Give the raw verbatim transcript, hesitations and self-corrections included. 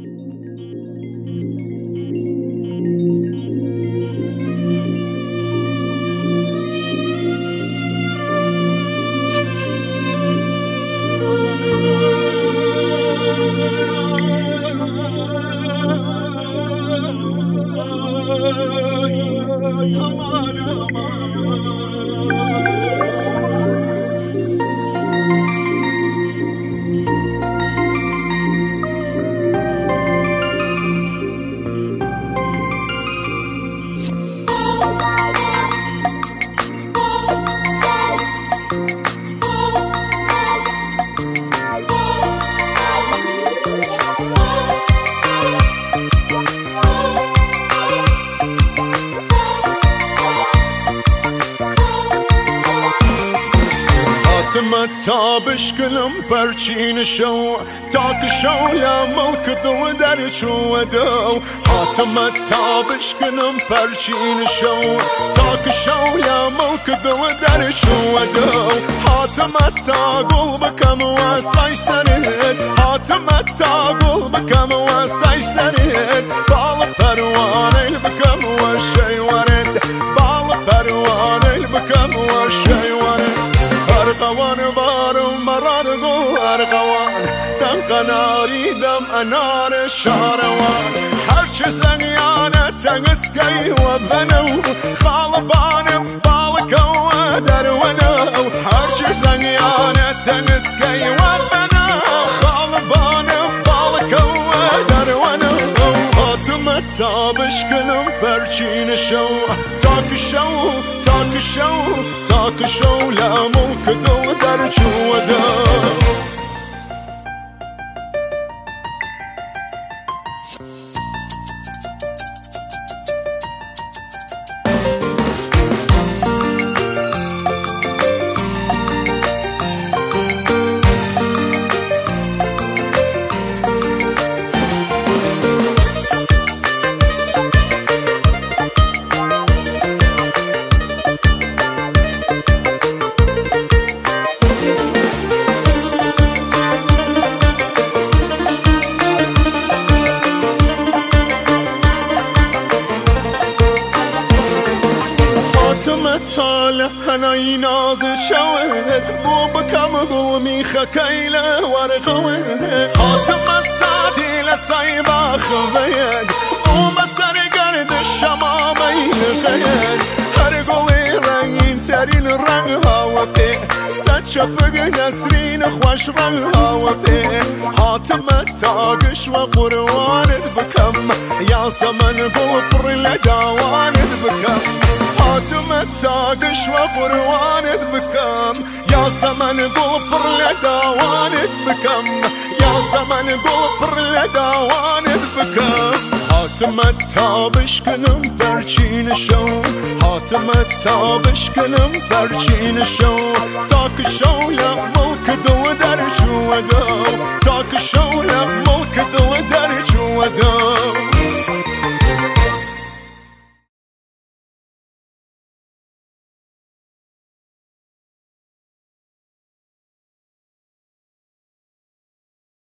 تابش كلم برچین شو تاك شو لا ملك دو درچ ودو حاتمت تابش كلم برچین شو تاك شو لا ملك دو درچ ودو حاتمت تاقل بكم واساي سنين حاتمت تاقل بكم واساي سنين بال پروانه بكم وشي ورد بال پروانه بكم وشي ورد أرقوان بار مرارقو أرقوان دم قناري دم أنار الشاروان حرش زنيانة تنسكي وبنو خالبان بالكو درونو حرش زنيانة تنسكي وبنو خالبان بالكو درونو حاتمت تابش كلم برچين شو تاك شو تاك شو تاك شو لا ملك دو درچ ودو تاله هنای ناز شوید بو بکم قومی خکیله ورقوید حاتم ساعتی لسای باخوید او بسر گرد شما میلقید هر گوی رنگین ترین رنگ ها پی صد شفق نسرین خوش رنگ ها پی حاتم تاگش و قروانت بکم یا سمن بو پر لداوانت بکم حاتم تاقش وقروانت بكم يا سمن قفر لداوانت بكم يا سمن قفر لداوانت بكم حاتم تابش كلم برچين شو حاتم تابش كلم برچين شو تاك شو لا ملك دو درچ ودو تاك شو لا ملك دو درچ ودو